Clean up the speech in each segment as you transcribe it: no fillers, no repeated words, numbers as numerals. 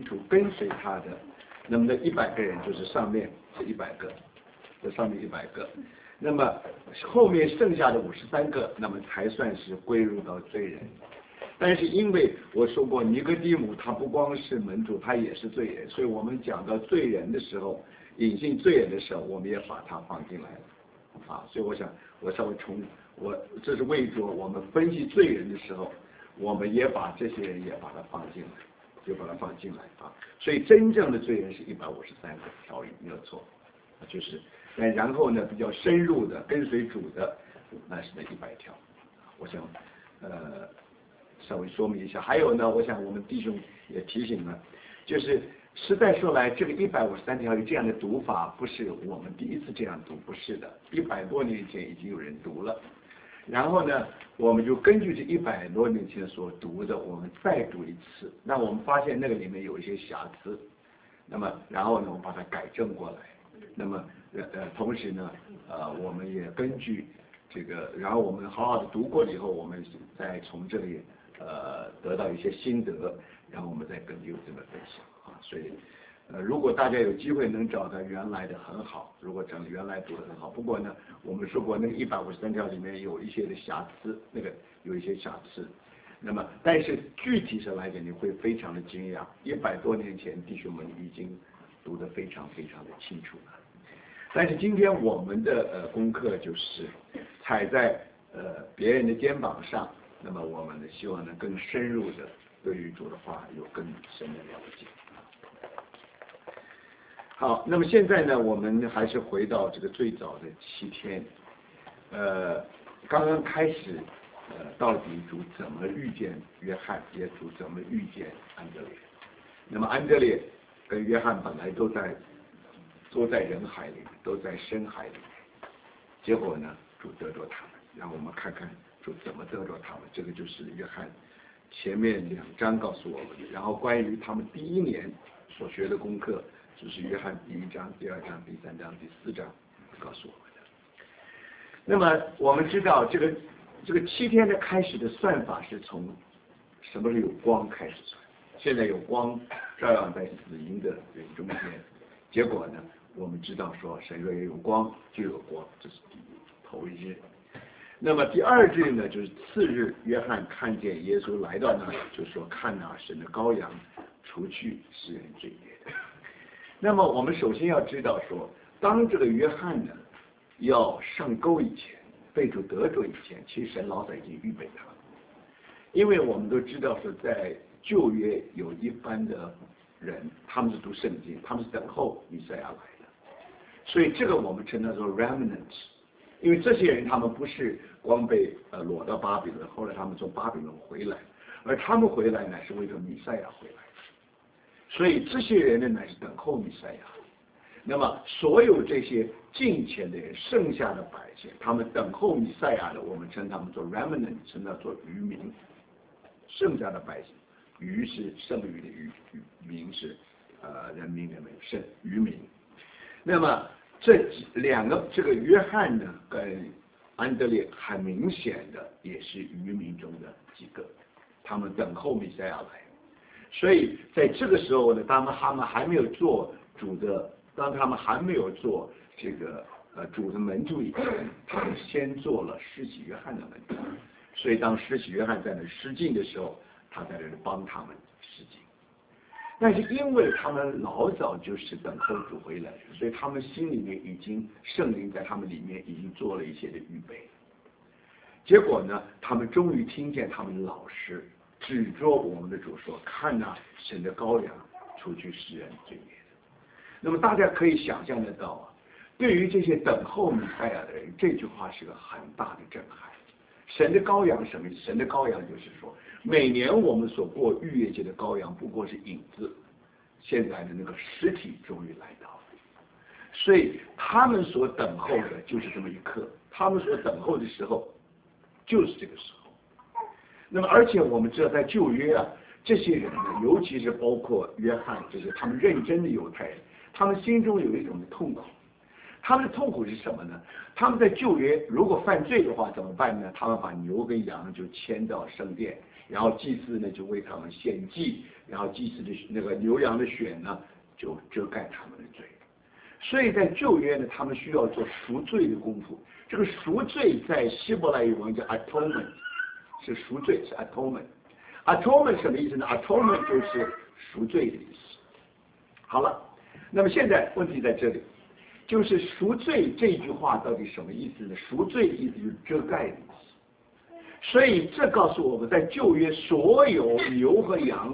徒跟随他的，那么那100个人就是上面是100个，这上面100个，那么后面剩下的53个，那么才算是归入到罪人。但是因为我说过尼哥底母他不光是门徒，他也是罪人，所以我们讲到罪人的时候，隐性罪人的时候，我们也把他放进来了啊。所以我想我稍微这是为着我们分析罪人的时候，我们也把这些人也把它放进来，就把它放进来啊。所以真正的罪人是153个条例，没有错，就是然后呢比较深入的跟随主的，那是那100条。我想稍微说明一下。还有呢，我想我们弟兄也提醒了，就是实在说来，这个153条这样的读法不是我们第一次这样读，不是的，100多年前已经有人读了。然后呢，我们就根据这100多年前所读的，我们再读一次。那我们发现那个里面有一些瑕疵，那么然后呢，我们把它改正过来。那么同时呢，我们也根据这个，然后我们好好的读过了以后，我们再从这里得到一些心得，然后我们再跟弟兄姊妹分享啊。所以如果大家有机会能找到原来的很好，如果整原来读的很好。不过呢，我们说过那个153条里面有一些的瑕疵，那个有一些瑕疵。那么但是具体上来讲，你会非常的惊讶，100多年前弟兄们已经读得非常非常的清楚了。但是今天我们的功课就是踩在别人的肩膀上，那么我们呢希望能更深入的对于主的话有更深的了解。好，那么现在呢，我们还是回到这个最早的7天，刚刚开始，到底主怎么遇见约翰，也主怎么遇见安德烈？那么安德烈跟约翰本来都在人海里，都在深海里，结果呢，主得着他们。让我们看看主怎么得着他们。这个就是约翰前面2章告诉我们的。然后关于他们第1年所学的功课，就是约翰第1章、第2章、第3章、第4章告诉我们的。那么我们知道这个7天的开始的算法是从什么时候有光开始算。现在有光照耀在死荫的人中间，结果呢，我们知道说神若有光就有光，这是头1日。那么第2日呢，就是次日，约翰看见耶稣来到那里，就说看哪，神的羔羊，除去世人罪孽的。那么我们首先要知道说，当这个约翰呢要上钩以前，被主得着以前，其实神老早已经预备他了。因为我们都知道说，在旧约有一般的人，他们是读圣经，他们是等候弥赛亚来的，所以这个我们称它做 remnants。因为这些人他们不是光被掳到巴比伦，后来他们从巴比伦回来，而他们回来呢是为了弥赛亚回来，所以这些人呢乃是等候弥赛亚。那么所有这些敬虔的人，剩下的百姓，他们等候弥赛亚的，我们称他们做 remnant， 称他做渔民。剩下的百姓，渔是剩余的渔，民是人民的民，是渔民。那么这2个，这个约翰呢跟安德烈很明显的也是渔民中的几个，他们等候弥赛亚来。所以在这个时候呢，当他们还没有做主的，当他们还没有做这个主的门徒以前，他们先做了施洗约翰的门徒。所以当施洗约翰在那施浸的时候，他在那里帮他们施浸。但是因为他们老早就是等候主回来，所以他们心里面已经圣灵在他们里面已经做了一些的预备。结果呢，他们终于听见他们老师指着我们的主说：“看哪，神的羔羊，除去世人罪孽的。”那么大家可以想象得到啊，对于这些等候弥赛亚的人，这句话是个很大的震撼。神的羔羊什么意思？神的羔羊就是说，每年我们所过逾越节的羔羊不过是影子，现在的那个实体终于来到了。所以他们所等候的就是这么一刻，他们所等候的时候就是这个时候。那么而且我们知道在旧约啊，这些人呢，尤其是包括约翰这些他们认真的犹太人，他们心中有一种痛苦。他们的痛苦是什么呢？他们在旧约如果犯罪的话怎么办呢？他们把牛跟羊就牵到圣殿， 然后祭司呢就为他们献祭，然后祭司的那个牛羊的血呢就遮盖他们的罪。所以在旧约呢，他们需要做赎罪的功夫。这个赎罪在希伯来语文叫 atonement， 是赎罪，是 atonement。atonement 什么意思呢 ？atonement 就是赎罪的意思。好了，那么现在问题在这里，就是赎罪这句话到底什么意思呢？赎罪的意思就是遮盖的意思。所以这告诉我们在旧约所有牛和羊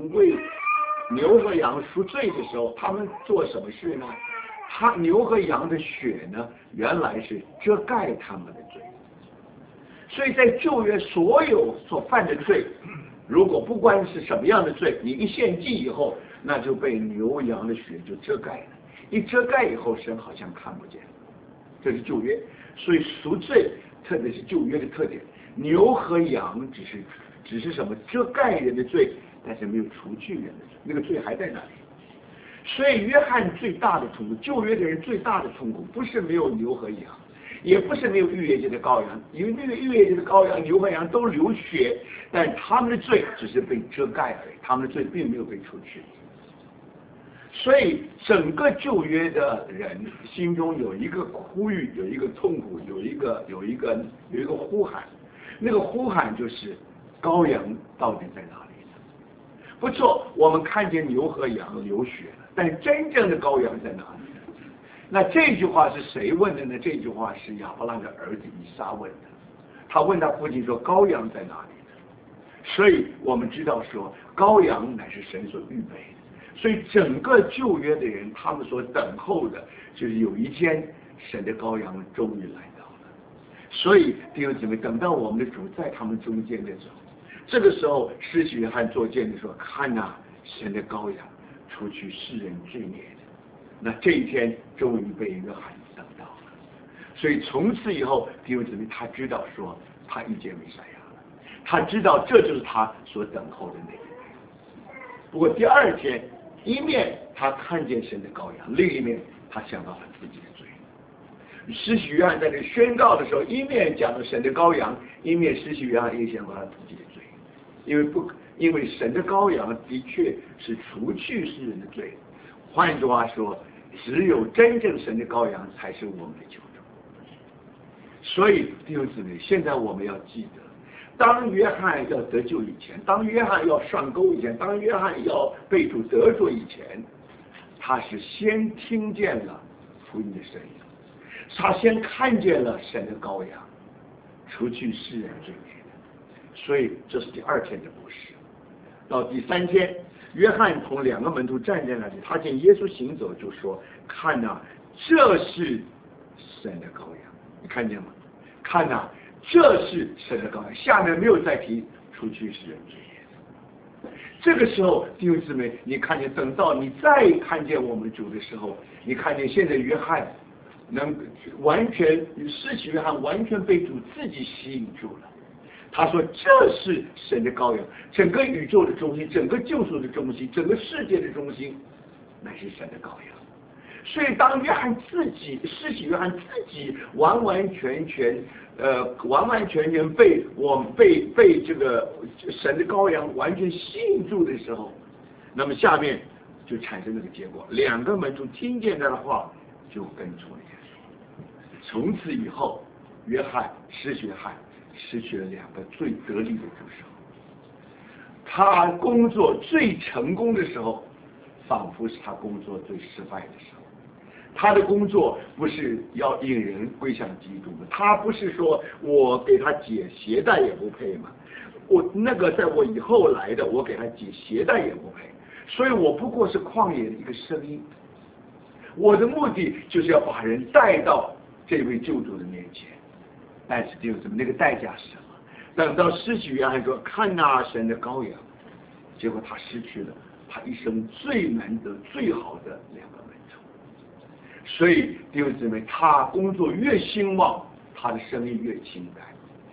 赎罪的时候，他们做什么事呢？牛和羊的血呢，原来是遮盖他们的罪。所以在旧约所有所犯的罪，如果不管是什么样的罪，你一献祭以后，那就被牛羊的血就遮盖了。一遮盖以后，神好像看不见。这是旧约，所以赎罪特别是旧约的特点。牛和羊只是什么遮盖人的罪，但是没有除去人的罪，那个罪还在那里。所以约翰最大的痛苦，旧约的人最大的痛苦，不是没有牛和羊，也不是没有逾越节的羔羊，因为那个逾越节的羔羊、牛和羊都流血，但他们的罪只是被遮盖而已，他们的罪并没有被除去。所以整个旧约的人心中有一个呼吁，有一个痛苦，有一个呼喊，那个呼喊就是羔羊到底在哪里呢？不错，我们看见牛和羊流血了，但真正的羔羊在哪里呢？那这句话是谁问的呢？这句话是亚伯拉罕的儿子以撒问的。他问他父亲说：“羔羊在哪里呢？”所以我们知道说，羔羊乃是神所预备的。所以整个旧约的人，他们所等候的就是有一天神的羔羊终于来到了。所以弟兄姊妹，等到我们的主在他们中间的时候，这个时候施洗约翰作见的说：“看哪，神的羔羊，除去世人罪孽的。”那这一天终于被约翰等到了。所以从此以后，弟兄姊妹，他知道说他遇见弥赛亚了，他知道这就是他所等候的那一天。不过第二天，一面他看见神的羔羊，另一面他想到他自己的罪。施洗约翰在这宣告的时候，一面讲到神的羔羊，一面施洗约翰也想到他自己的罪。因为神的羔羊的确是除去世人的罪。换句话说，只有真正神的羔羊才是我们的救主。所以弟兄姊妹，现在我们要记得，当约翰要得救以前，当约翰要上钩以前，当约翰要被主得着以前，他是先听见了福音的声音，他先看见了神的羔羊，除去世人罪孽的。所以这是第二天的故事。到第三天，约翰同两个门徒站在那里，他见耶稣行走，就说：“看哪，这是神的羔羊。”你看见吗？看哪，这是神的羔羊。下面没有再提除去世人罪孽。这个时候，弟兄姊妹，你看见，等到你再看见我们主的时候，你看见现在约翰能完全施洗约翰完全被主自己吸引住了。他说：“这是神的羔羊，整个宇宙的中心，整个救赎的中心，整个世界的中心，乃是神的羔羊。”所以，当约翰自己施洗约翰自己完完全全被这个神的羔羊完全吸引住的时候，那么下面就产生这个结果：两个门徒听见他的话，就跟从了耶稣。从此以后，施洗约翰失去了两个最得力的助手。他工作最成功的时候，仿佛是他工作最失败的时候。他的工作不是要引人归向基督吗？他不是说我给他解鞋带也不配吗？我那个在我以后来的，我给他解鞋带也不配。所以我不过是旷野的一个声音。我的目的就是要把人带到这位救主的面前。但是弟兄姊妹，那个代价是什么？等到施洗约翰说：“看哪，神的羔羊。”结果他失去了他一生最难得、最好的两个门徒。所以弟兄姊妹，他工作越兴旺，他的生意越清淡；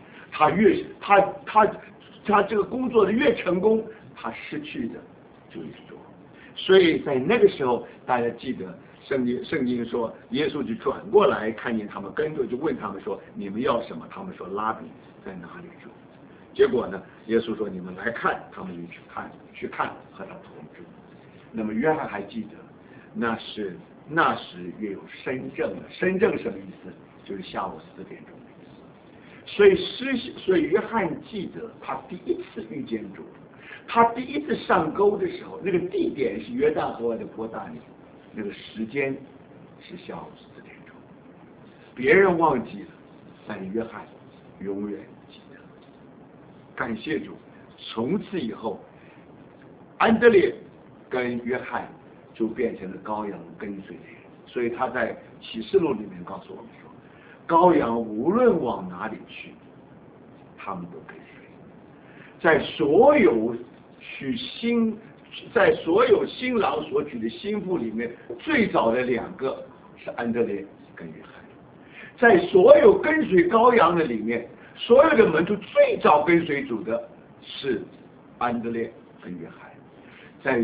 他这个工作的越成功，他失去的就越多。所以在那个时候，大家记得。圣经说，耶稣就转过来看见他们跟着，就问他们说：“你们要什么？”他们说：“拉比在哪里住？” 结果呢，耶稣说你们来看，他们就去看和他同住。那么约翰还记得，那时约有申正了，申正什么意思？就是下午4点钟的意思。所以约翰记得他第一次遇见主，他第一次上钩的时候，那个地点是约旦河外的伯大尼，那个时间是下午4点钟。别人忘记了，但是约翰永远记得。感谢主，从此以后，安德烈跟约翰就变成了羔羊跟随的人。所以他在启示录里面告诉我们说，羔羊无论往哪里去，他们都跟随。在所有新郎所娶的新妇里面，最早的2个是安德烈跟约翰。在所有跟随羔羊的里面，所有的门徒最早跟随主的是安德烈跟约翰。在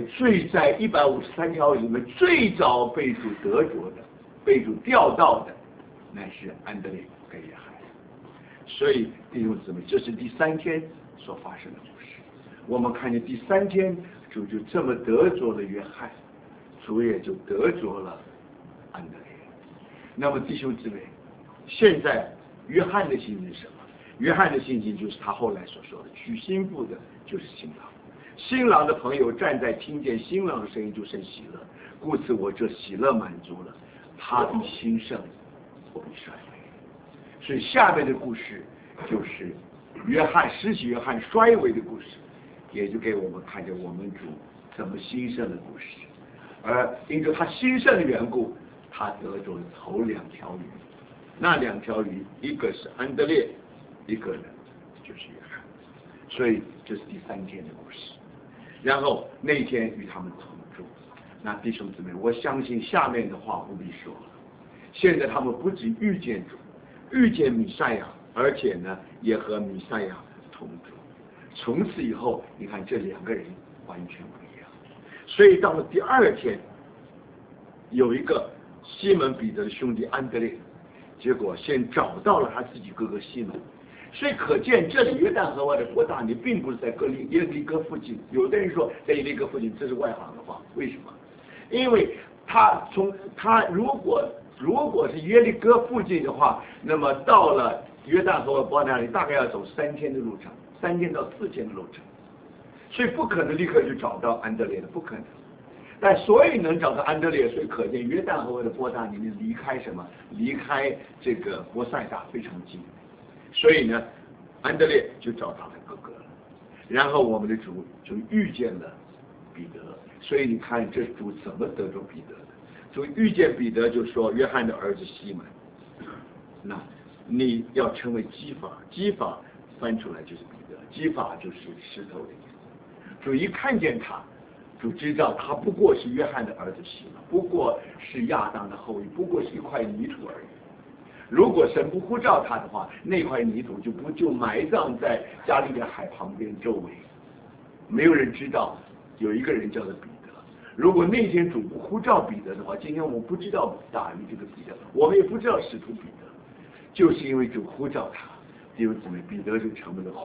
153条里面，最早被主得着的、被主调到的，乃是安德烈跟约翰。所以弟兄姊妹，这是第3天所发生的故事。我们看见第3天，主就这么得着了约翰，主也就得着了安德烈。那么弟兄姊妹，现在约翰的心情是什么？约翰的心情就是他后来所说的，娶新妇的就是新郎。新郎的朋友站在听见新郎的声音就生喜乐，故此我这喜乐满足了，他必兴盛，我必衰微。所以下面的故事就是施洗约翰衰微的故事，也就给我们看见我们主怎么兴盛的故事。而因着他兴盛的缘故，他得着了头2条鱼，那2条鱼一个是安德烈，一个呢就是约翰。所以这是第3天的故事。然后那一天与他们同住。那弟兄姊妹，我相信下面的话不必说了。现在他们不仅遇见主，遇见弥赛亚，而且呢也和弥赛亚同住。从此以后，你看这2个人完全不一样。所以到了第2天，有一个西门彼得的兄弟安德烈，结果先找到了他自己哥哥西门。所以可见这里约旦河外的伯大尼并不是在耶利哥附近。有的人说在耶利哥附近，这是外行的话。为什么？因为他如果是耶利哥附近的话，那么到了约旦河外伯大尼大概要走3天的路程，3天到4天的路程，所以不可能立刻就找到安德烈的，不可能。但所以能找到安德烈，所以可见约旦河外的伯大尼离开什么？离开这个伯赛大非常近。所以呢，安德烈就找他的哥哥了，然后我们的主就遇见了彼得。所以你看这主怎么得着彼得的？主遇见彼得就说：“约翰的儿子西门，那你要成为基法。”基法翻出来就是彼得，基法就是石头的意思。主一看见他，主知道他不过是约翰的儿子西门，不过是亚当的后裔，不过是一块泥土而已。如果神不呼召他的话，那块泥土就埋葬在加利利海旁边周围，没有人知道有一个人叫做彼得。如果那天主不呼召彼得的话，今天我们不知道大鱼这个彼得，我们也不知道使徒彼得，就是因为主呼召他，弟兄姊妹，彼得就成为了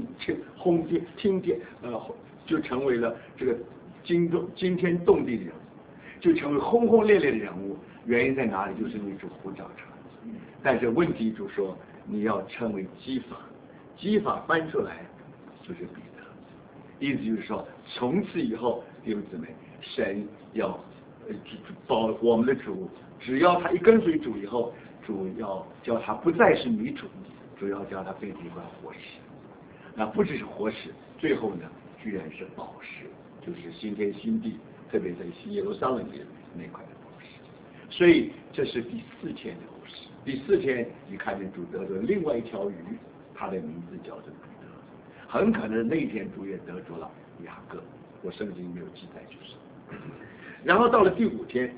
就成为了这个惊天动地的人物，就成为轰轰烈烈的人物。原因在哪里？就是因为主呼召他。但是问题主说你要称为基法，基法翻出来就是彼得，意思就是说从此以后弟兄姊妹，神要保我们的主，只要他一跟随主以后，主要叫他不再是泥土，主要叫他变成一块活石。那不只是活石，最后呢居然是宝石，就是新天新地，特别在新耶路撒冷里那块的宝石。所以这是第4天的故事。第4天你看见主得着另外一条鱼，它的名字叫做彼得。很可能那天主也得着了雅各，我圣经没有记载就是。然后到了第5天，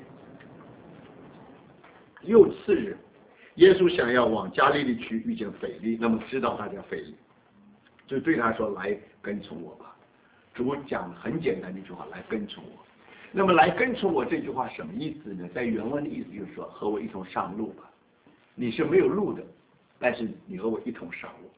又次日，耶稣想要往加利利去，遇见腓力，那么知道他叫腓力，就对他说：“来跟从我吧。”主讲很简单的一句话：“来跟从我。”那么来跟从我这句话什么意思呢？在原文的意思就是说，和我一同上路吧。你是没有路的，但是你和我一同上路。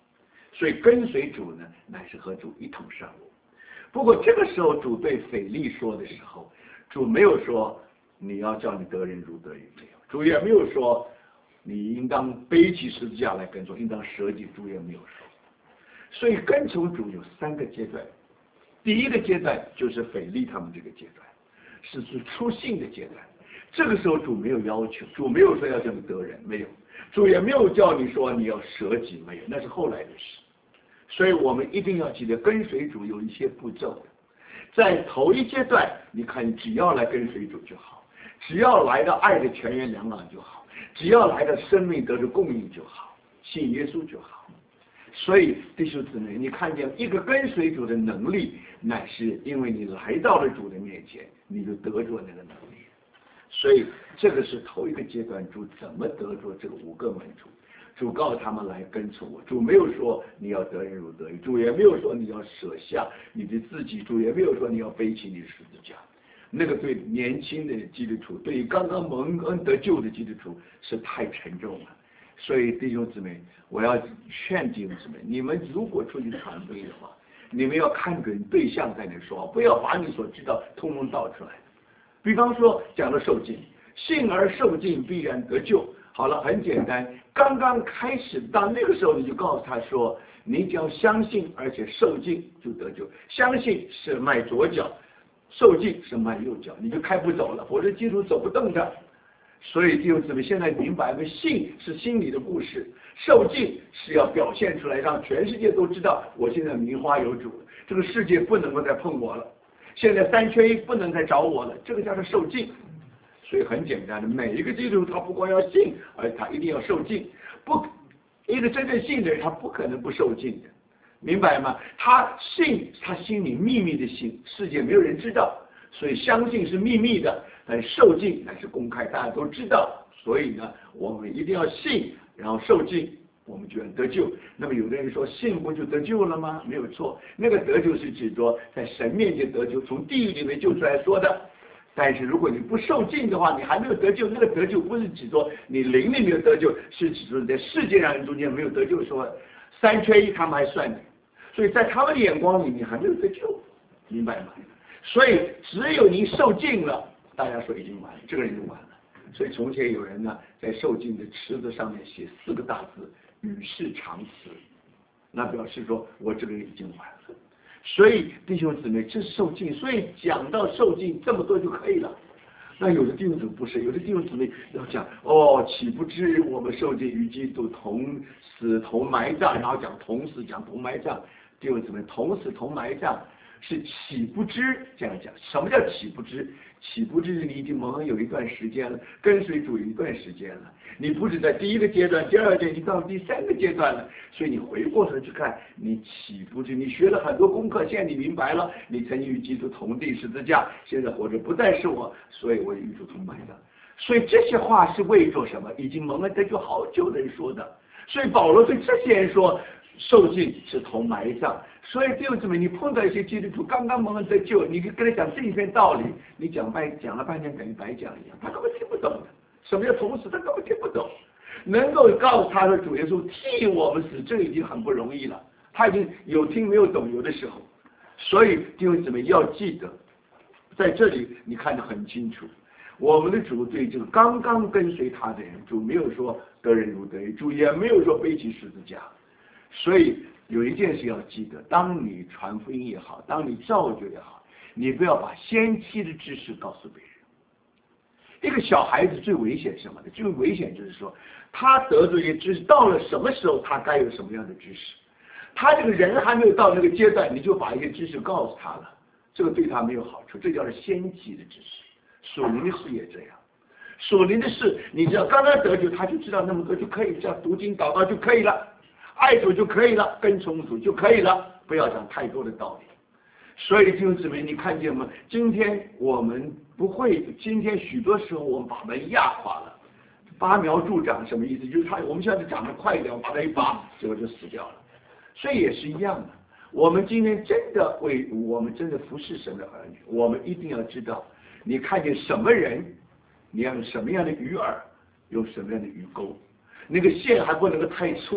所以跟随主呢，乃是和主一同上路。不过这个时候主对腓力说的时候，主没有说你要叫你得人如得鱼，没有，主也没有说你应当背起十字架来跟从，应当舍己，主也没有说。所以跟从主有3个阶段，第一个阶段就是腓力他们这个阶段，是出信的阶段。这个时候主没有要求，主没有说要叫你得人，没有，主也没有叫你说你要舍己，没有，那是后来的事。所以我们一定要记得跟随主有一些步骤的。在头一阶段，你看只要来跟随主就好，只要来到爱的泉源两岸就好，只要来到生命得着供应就好，信耶稣就好。所以弟兄姊妹，你看见一个跟随主的能力，乃是因为你来到了主的面前，你就得着那个能力。所以这个是头一个阶段，主怎么得着这个5个门徒？主告诉他们来跟从我，主没有说你要得人如得鱼，主也没有说你要舍下你的自己，主也没有说你要背起你的十字架。那个对年轻的基督徒，对刚刚蒙恩得救的基督徒是太沉重了。所以弟兄姊妹，我要劝弟兄姊妹，你们如果出去传福音的话，你们要看准对象在那说，不要把你所知道通通道出来。比方说讲到受尽，信而受尽必然得救。好了，很简单，刚刚开始到那个时候，你就告诉他说，你只要相信而且受尽就得救。相信是迈左脚，受尽是迈右脚，你就开不走了，否则基督走不动的。所以弟兄姊妹，现在明白了，信是心里的故事，受尽是要表现出来，让全世界都知道我现在名花有主了，这个世界不能够再碰我了，现在3缺1不能再找我了，这个叫做受尽。所以很简单的，每一个基督徒他不光要信，而他一定要受尽。不，一个真正信的人，他不可能不受尽的，明白吗？他信，他心里秘密的信，世界没有人知道，所以相信是秘密的，但受尽乃是公开，大家都知道。所以呢，我们一定要信，然后受尽，我们就能得救。那么有的人说，信不就得救了吗？没有错，那个得救是指着在神面前得救，从地狱里面救出来说的。但是如果你不受尽的话，你还没有得救。那个得救不是指着你灵里没有得救，是指着在世界上人中间没有得救，说3缺1他们还算你，所以在他们的眼光里你还没有得救，明白吗？所以只有你受尽了，大家说已经完了，这个人就完了。所以从前有人呢，在受尽的池子上面写4个大字，与世长辞，那表示说我这个人已经完了。所以弟兄姊妹，这是受尽，所以讲到受尽这么多就可以了。那有的弟兄姊妹不是，有的弟兄姊妹要讲岂不知我们受尽与基督同死同埋葬，然后讲同死讲同埋葬。弟兄姊妹，同死同埋葬是岂不知这样讲。什么叫岂不知？岂不知你已经蒙恩有一段时间了，跟随主有一段时间了，你不止在第1个阶段，第2个阶段，你到第3个阶段了。所以你回过头去看，你岂不知你学了很多功课，现在你明白了，你曾经与基督同定十字架，现在活着不再是我，所以我与主同埋葬。所以这些话是为做什么？已经蒙恩得救好久的人说的。所以保罗对这些人说，受尽是同埋葬。所以弟兄姊妹，你碰到一些基督徒刚刚蒙恩得救，你跟他讲这一篇道理，你讲了半天等于白讲一样，他根本听不懂的。什么叫同死？他根本听不懂。能够告诉他的主耶稣替我们死，这已经很不容易了。他已经有听没有懂，有的时候。所以弟兄姊妹要记得，在这里你看得很清楚，我们的主对这个刚刚跟随他的人，主没有说得人如得鱼，主也没有说背起十字架。所以有一件事要记得，当你传福音也好，当你造就也好，你不要把先期的知识告诉别人。一个小孩子最危险是什么呢？最危险就是说，他得着一些知识，到了什么时候他该有什么样的知识，他这个人还没有到那个阶段，你就把一些知识告诉他了，这个对他没有好处，这叫做先期的知识。属灵的事也这样，属灵的事，你只要刚刚得救，他就知道那么多就可以，只要读经祷告就可以了，爱主就可以了，跟从主就可以了，不要讲太多的道理。所以弟兄姊妹，你看见吗？今天我们不会，今天许多时候我们把门压垮了。拔苗助长什么意思？就是我们现在长得快一点，把它一拔，结果就死掉了。所以也是一样的。我们今天真的我们真的服侍神的儿女，我们一定要知道，你看见什么人，你要用什么样的鱼饵，用什么样的鱼钩，那个线还不能够太粗，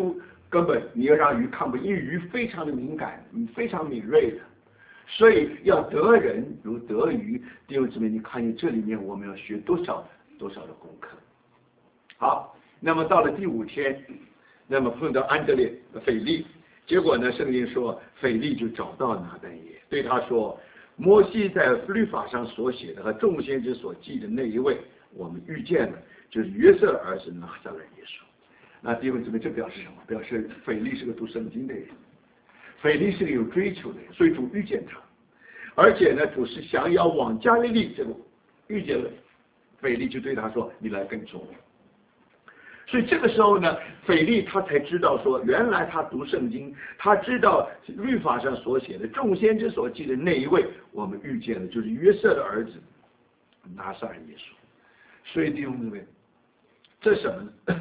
根本你要让鱼看不，因为鱼非常的敏感，非常敏锐的，所以要得人如得鱼。弟兄姊妹，你看见这里面我们要学多少的功课。好，那么到了第5天，那么碰到安德烈腓力，结果呢，圣经说腓力就找到拿但业，对他说，摩西在律法上所写的和众先知所记的那一位，我们遇见了，就是约瑟的儿子拿撒勒耶稣。那弟兄姊妹，这表示什么？表示腓力是个读圣经的人，腓力是个有追求的人，所以主遇见他，而且呢，主是想要往加利利，这个遇见了腓力，就对他说：“你来跟从我。”所以这个时候呢，腓力他才知道说，原来他读圣经，他知道律法上所写的众先知所记的那一位，我们遇见了，就是约瑟的儿子拿撒勒耶稣。所以弟兄姊妹，这是什么呢？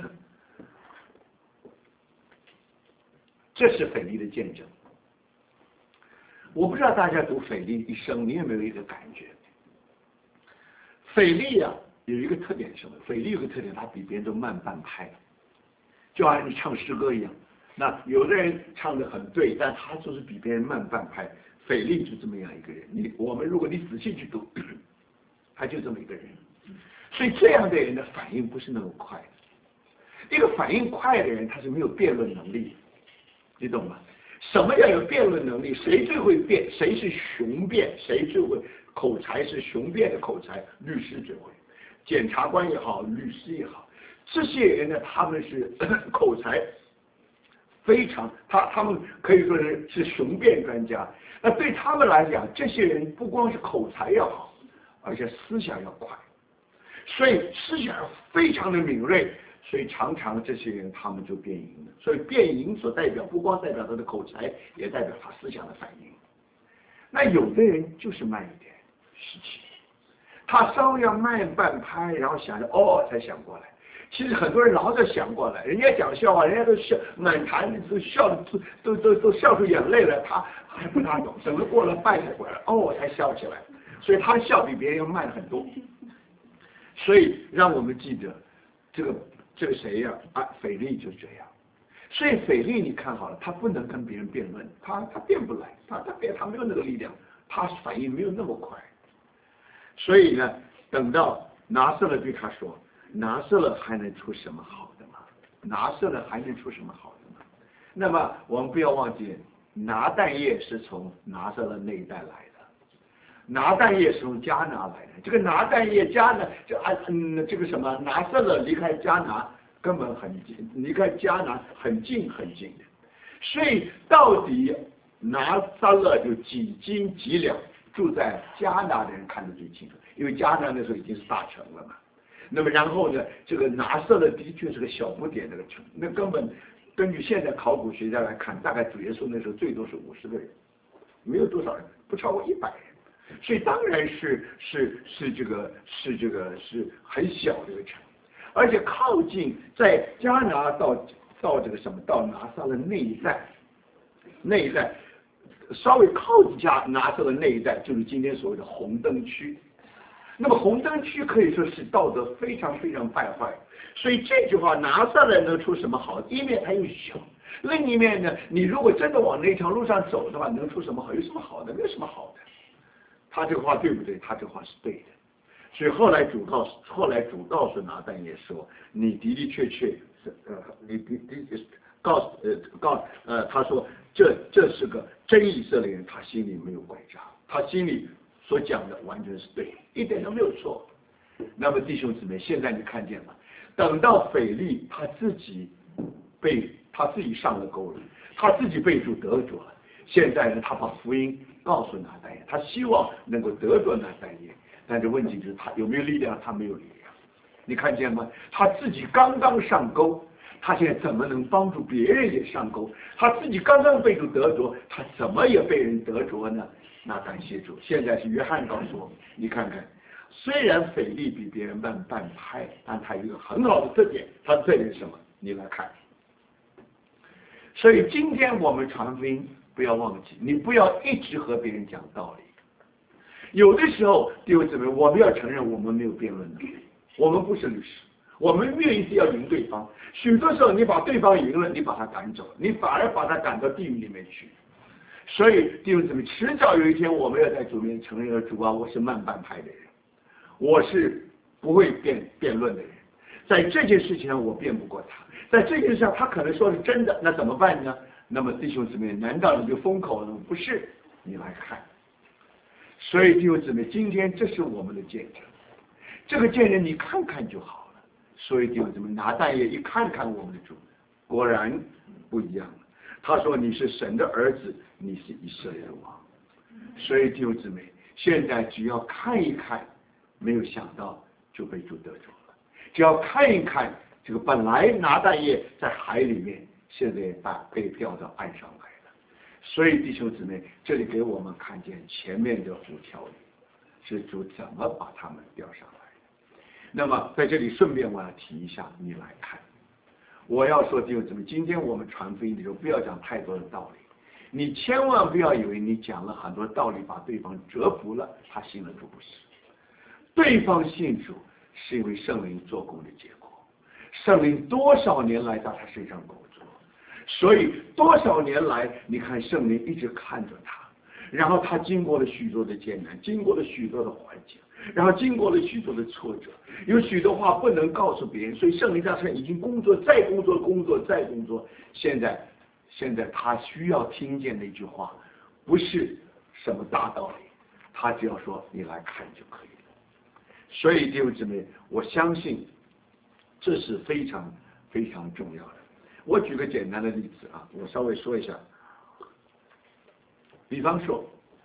这是腓力的见证。我不知道大家读腓力一生，你有没有一个感觉？腓力啊，有一个特点是什么？腓力有个特点，他比别人都慢半拍，就好像你唱诗歌一样。那有的人唱得很对，但他就是比别人慢半拍。腓力就这么样一个人。我们如果你仔细去读，他就这么一个人。所以这样的人的反应不是那么快。一个反应快的人，他是没有辩论能力。你懂吗？什么叫有辩论能力？谁最会辩？谁是雄辩？谁最会口才是雄辩的口才？律师最会，检察官也好，律师也好，这些人呢，他们是口才非常，他们可以说是雄辩专家。那对他们来讲，这些人不光是口才要好，而且思想要快，所以思想非常的敏锐。所以常常这些人他们就变赢了。所以变赢所代表不光代表他的口才，也代表他思想的反应。那有的人就是慢一点，17，他稍微要慢半拍，然后想着才想过来。其实很多人老早想过来，人家讲笑话，人家都笑满坛都笑都笑出眼泪了，他还不大懂，等了过了半才过来，才笑起来。所以他笑比别人要慢很多。所以让我们记得这个谁呀？腓力就这样。所以腓力你看好了，他不能跟别人辩论，他辩不来，他没有那个力量，他反应没有那么快。所以呢，等到拿撒勒对他说，拿撒勒还能出什么好的吗？拿撒勒还能出什么好的吗？那么我们不要忘记，拿但业是从拿撒勒那一带来的。拿但业是从迦拿来的，这个拿但业迦拿这个什么拿撒勒离开迦拿根本很近，离开迦拿很近很近的，所以到底拿撒勒就几斤几两，住在迦拿的人看得最清楚，因为迦拿那时候已经是大城了嘛。那么然后呢，这个拿撒勒的确是个小不点那个城，那根本根据现在考古学家来看，大概主耶稣那时候最多是50个人，没有多少人，不超过100人。所以当然是很小的一个城，而且靠近在迦拿到这个什么到拿撒勒那一带稍微靠近拿撒勒那一带就是今天所谓的红灯区。那么红灯区可以说是道德非常非常败坏，所以这句话拿撒勒能出什么好？一面它又小，另一面呢，你如果真的往那条路上走的话，能出什么好？有什么好的？没有什么好的。他这个话对不对？他这个话是对的。所以后来主告诉拿但业说，你的的确确是他说这是个真以色列人，他心里没有拐杖，他心里所讲的完全是对，一点都没有错。那么弟兄姊妹，现在你看见了，等到腓力他自己上了钩了，他自己被主得着了。现在呢，他把福音告诉拿但业，他希望能够得着拿但业，但是问题就是他有没有力量？他没有力量。你看见吗？他自己刚刚上钩，他现在怎么能帮助别人也上钩？他自己刚刚被主得着，他怎么也被人得着呢？那感谢主。现在是约翰告诉我们，你看看，虽然腓力比别人慢半拍，但他有一个很好的特点，他的特点是什么？你来看。所以今天我们传福音，不要忘记，你不要一直和别人讲道理。有的时候，弟兄姊妹，我们要承认我们没有辩论能力，我们不是律师， 我们愿意是要赢对方。许多时候你把对方赢了，你把他赶走，你反而把他赶到地狱里面去。所以弟兄姊妹，迟早有一天我们要在主面前承认，主啊，我是慢半拍的人，我是不会辩论的人，在这件事情上我辩不过他，在这件事上他可能说是真的，那怎么办呢？那么弟兄姊妹，难道你就封口了？不是，你来看。所以弟兄姊妹，今天这是我们的见证，这个见证你看看就好了。所以弟兄姊妹，拿但业一看看我们的主，果然不一样了。他说你是神的儿子，你是以色列的王。所以弟兄姊妹，现在只要看一看，没有想到就被主得着了。只要看一看，这个本来拿但业在海里面，现在被调到岸上来了。所以弟兄姊妹，这里给我们看见前面的5条里是主怎么把他们调上来的。那么在这里顺便我要提一下，你来看。我要说弟兄姊妹，今天我们传福音的时候，不要讲太多的道理。你千万不要以为你讲了很多道理，把对方折服了，他信了主，不是。对方信主是因为圣灵做工的结果，圣灵多少年来在他身上工作，所以多少年来，你看圣灵一直看着他，然后他经过了许多的艰难，经过了许多的环境，然后经过了许多的挫折，有许多话不能告诉别人，所以圣灵在他已经工作，再工作，工作再工作。现在他需要听见那句话，不是什么大道理，他只要说你来看就可以了。所以弟兄姊妹，我相信这是非常非常重要的。我举个简单的例子啊，我稍微说一下。比方说，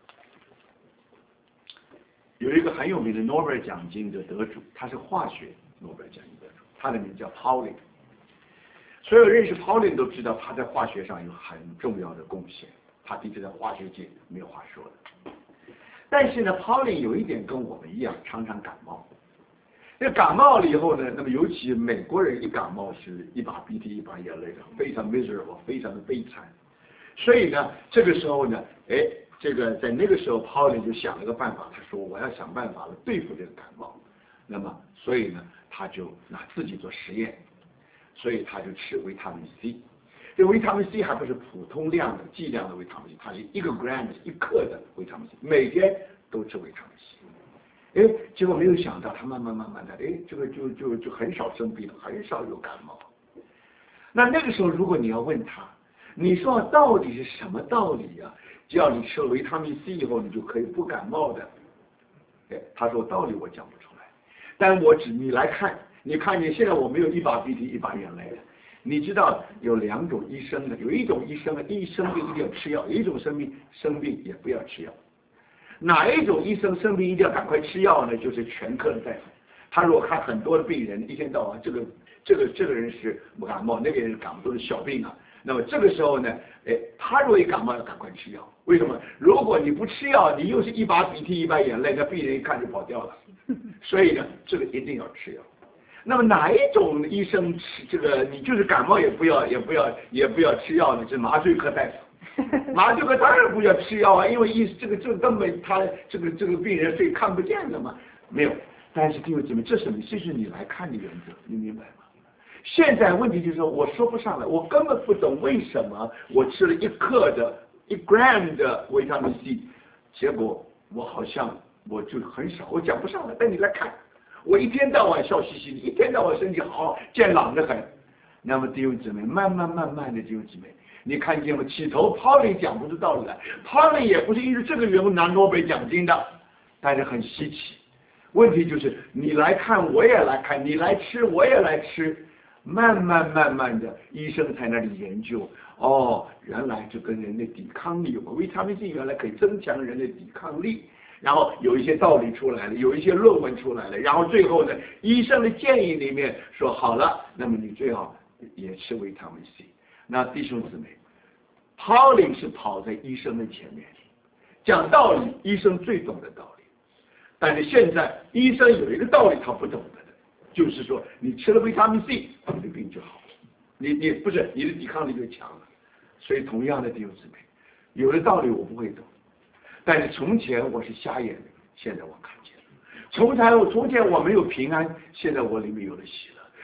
有一个很有名的诺贝尔奖金的得主，他是化学诺贝尔奖金得主，他的名叫 Pauling。所有认识 Pauling 都知道他在化学上有很重要的贡献，他的确在化学界没有话说的。但是呢 ，Pauling 有一点跟我们一样，常常感冒。那感冒了以后呢，那么尤其美国人一感冒是一把鼻涕一把眼泪的，非常 miserable， 非常的悲惨。所以呢，这个时候呢，这个在那个时候 Pauling 就想了个办法，他说我要想办法来对付这个感冒。那么，所以呢，他就拿自己做实验，所以他就吃维他命 C。这维他命 C 还不是普通量的剂量的维他命 C， 它是1 gram 1克的维他命 C， 每天都吃维他命 C。结果没有想到，他慢慢的，这个就很少生病了，很少有感冒。那个时候，如果你要问他，你说到底是什么道理啊？只要你吃了维他命 C 以后，你就可以不感冒的。他说道理我讲不出来，但你来看，你看见现在我没有一把鼻涕一把眼泪了。你知道有2种医生的，有一种医生一生病一定要吃药，有一种生病也不要吃药。哪一种医生生病一定要赶快吃药呢？就是全科的大夫。他如果看很多的病人，一天到晚这个人是感冒，那个人是感冒，都是小病啊。那么这个时候呢，他如果一感冒要赶快吃药。为什么？如果你不吃药，你又是一把鼻涕一把眼泪，那病人一看就跑掉了。所以呢，这个一定要吃药。那么哪一种医生吃这个？你就是感冒也不要吃药呢？是麻醉科大夫。麻醉科当然不要吃药啊，因为这个根本他这个病人是看不见的嘛，没有。但是弟兄姊妹，这是你来看的原则，你明白吗？现在问题就是说，我说不上来，我根本不懂为什么我吃了1克的1 gram 的维他命 C， 结果我就很少，我讲不上来。但你来看，我一天到晚笑嘻嘻的，一天到晚身体好，健朗得很。那么弟兄姊妹，慢慢的弟兄姊妹。你看见吗？起头 Pauling 讲不出道理来 ，Pauling 也不是因为这个缘故拿诺贝尔奖金的，但是很稀奇。问题就是你来看，我也来看，你来吃，我也来吃，慢慢的，医生在那里研究，原来这跟人的抵抗力有关，维他命 C 原来可以增强人的抵抗力，然后有一些道理出来了，有一些论文出来了，然后最后呢，医生的建议里面说好了，那么你最好也吃维他命 C。那弟兄姊妹 ，Pauling 是跑在医生的前面，讲道理，医生最懂的道理。但是现在医生有一个道理他不懂的，就是说你吃了维他命 C， 你的病就好了，你不是你的抵抗力就强了。所以同样的弟兄姊妹，有的道理我不会懂，但是从前我是瞎眼的，现在我看见了。从前我没有平安，现在我里面有了喜乐。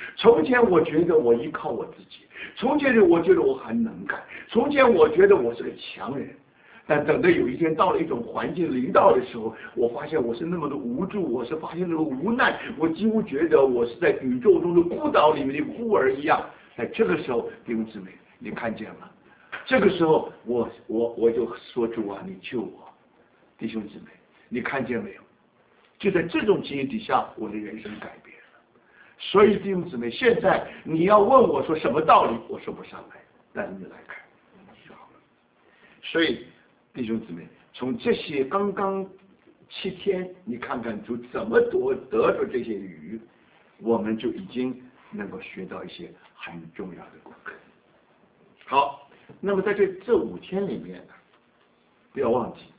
从前我觉得我依靠我自己，从前我觉得我很能干，从前我觉得我是个强人。但等到有一天到了一种环境临到的时候，我发现我是那么的无助，我是发现那个无奈，我几乎觉得我是在宇宙中的孤岛里面的孤儿一样。在这个时候，弟兄姊妹，你看见吗？这个时候，我就说主啊，你救我，弟兄姊妹，你看见没有？就在这种情形底下，我的人生改变了。所以弟兄姊妹，现在你要问我说什么道理，我说不上来，但是你来看就好了。所以弟兄姊妹，从这些刚刚7天，你看看主怎么得着这些鱼，我们就已经能够学到一些很重要的功课。好，那么在这5天里面呢，不要忘记，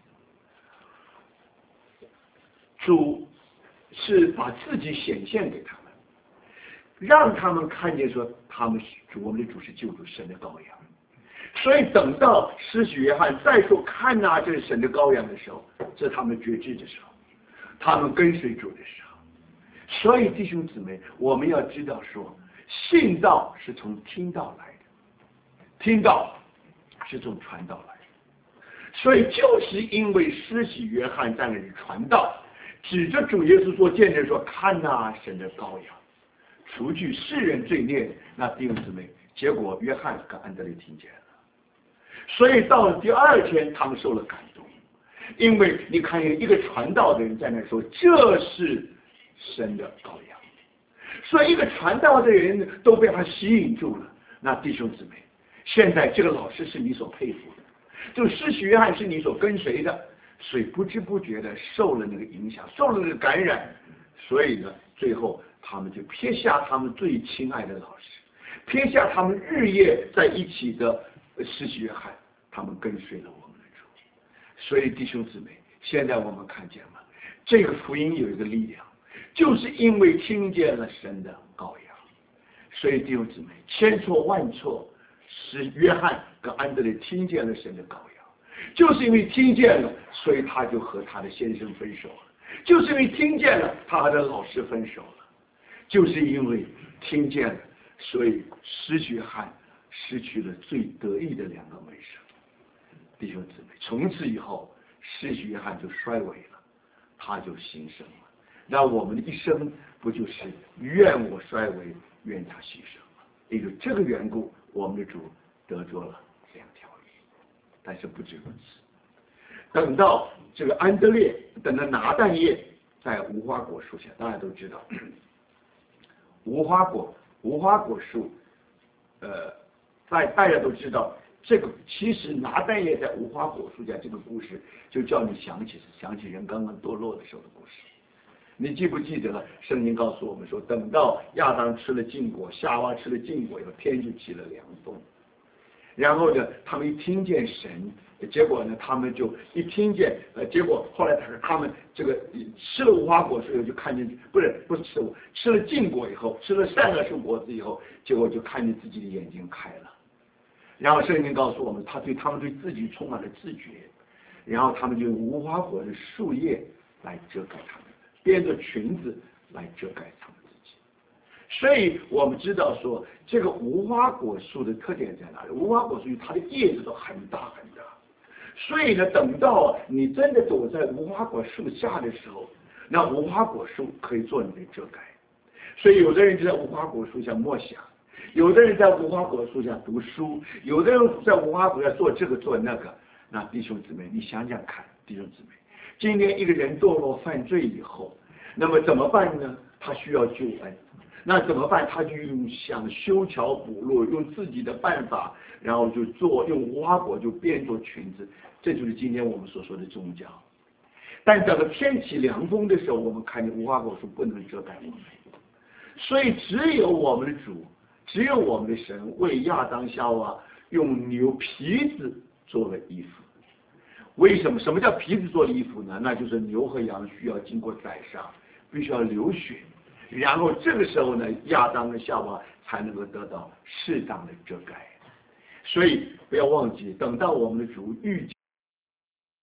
主是把自己显现给他们，让他们看见说我们的主是救主，神的羔羊。所以等到施洗约翰再说看哪，这是神的羔羊的时候，这是他们觉知的时候，他们跟随主的时候。所以弟兄姊妹，我们要知道说，信道是从听道来的，听道是从传道来的。所以就是因为施洗约翰在那里传道，指着主耶稣做见证说，看哪，神的羔羊，除去世人罪孽。那弟兄姊妹，结果约翰跟安德烈听见了。所以到了第2天，他们受了感动，因为你看见一个传道的人在那说，这是神的羔羊。所以一个传道的人都被他吸引住了。那弟兄姊妹，现在这个老师是你所佩服的，这个施洗约翰是你所跟随的，所以不知不觉的受了那个影响，受了那个感染。所以呢，最后他们就撇下他们最亲爱的老师，撇下他们日夜在一起的施洗约翰，他们跟随了我们的主。所以弟兄姊妹，现在我们看见了这个福音有一个力量，就是因为听见了神的羔羊。所以弟兄姊妹，千错万错，是约翰跟安德烈听见了神的羔羊，就是因为听见了，所以他就和他的先生分手了，就是因为听见了，他和他的老师分手了，就是因为听见了，所以施洗约翰失去了最得意的2个门生。弟兄姊妹，从此以后，施洗约翰就衰微了，他就兴盛了。那我们的一生不就是愿我衰微，愿他牺牲吗？因为这个缘故，我们的主得着了2条鱼。但是不止如此，等到这个安德烈，等到拿但业在无花果树下，大家都知道，无花果树，大家都知道，这个其实拿但业在无花果树下这个故事，就叫你想起人刚刚堕落的时候的故事。你记不记得了？圣经告诉我们说，等到亚当吃了禁果，夏娃吃了禁果以后，天就起了凉风。然后呢，他们一听见神，结果呢，他们就一听见，结果后来他们这个吃了无花果树以后，就看见不是吃了禁果以后，吃了善恶树果子以后，结果就看见自己的眼睛开了。然后圣经告诉我们，他们对自己充满了自觉，然后他们就用无花果的树叶来遮盖他们，编着裙子来遮盖他们自己。所以我们知道说，这个无花果树的特点在哪里？无花果树它的叶子都很大很大，所以呢，等到你真的躲在无花果树下的时候，那无花果树可以做你的遮盖。所以有的人就在无花果树下默想，有的人在无花果树下读书，有的人在无花果下做这个做那个。那弟兄姊妹，你想想看，弟兄姊妹，今天一个人堕落犯罪以后，那么怎么办呢？他需要救恩。那怎么办？他就想修桥补路，用自己的办法，然后就用无花果就编做裙子。这就是今天我们所说的宗教。但等到天起凉风的时候，我们看见无花果树不能遮盖我们，所以只有我们的主，只有我们的神为亚当夏娃用牛皮子做了衣服。为什么？什么叫皮子做的衣服呢？那就是牛和羊需要经过宰杀，必须要流血，然后这个时候呢，亚当和夏娃才能够得到适当的遮盖。所以不要忘记，等到我们的主遇见